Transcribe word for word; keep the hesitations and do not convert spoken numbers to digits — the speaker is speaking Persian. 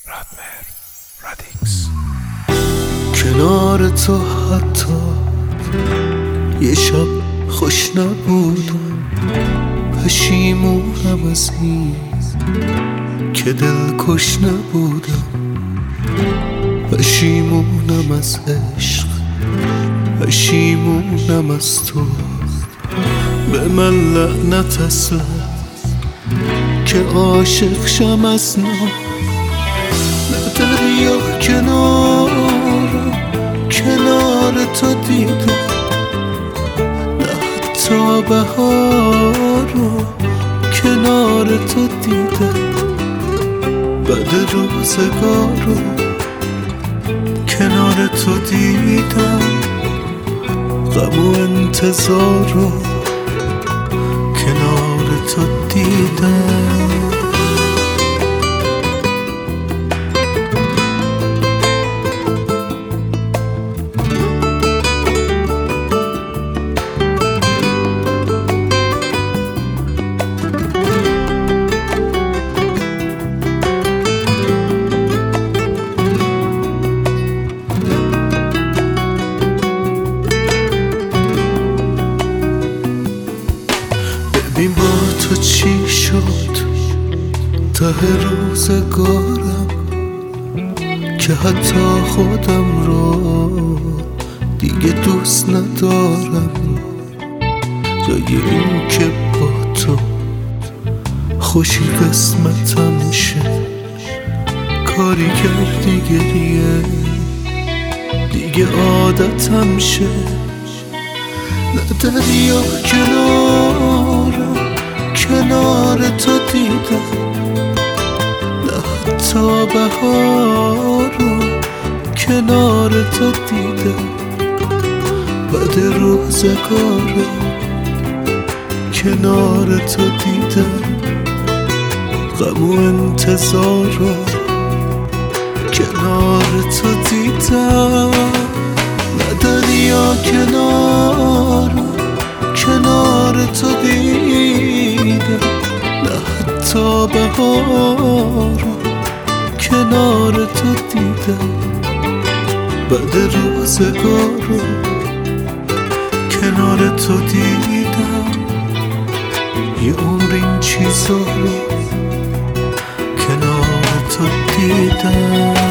رادمر رادیکس. کنار تو حتی یه شب خوش نبودم، پشیمونم از این که دلکش نبودم، پشیمونم از عشق، پشیمونم از تو. به من لعنت اصلا که عاشق شم از نو، نه دریا کنار کنار تو دیدم، نه حتی بهارو کنار تو دیدم، بعد روزگارو کنار تو دیدم، غم و انتظارو کنار تو دیدم. ببین با تو چی شد ته روزگارم، که حتی خودم رو دیگه دوست ندارم. جای این که با تو خوشی قسمتم شه، کاری کردی گریه دیگه عادتم شه. نه دریا کنار کنار تو دیدم، نه حتی بهارو کنار تو دیدم، بعد روزگارو کنار تو دیدم، غم و انتظارو کنار تو دیدم. نه دریا کنار کنار تو دیدم، نه حتی بهارو کنار تو دیدم، بعد روزگارو کنار تو دیدم، یه عمر این چیزا رو کنار تو دیدم.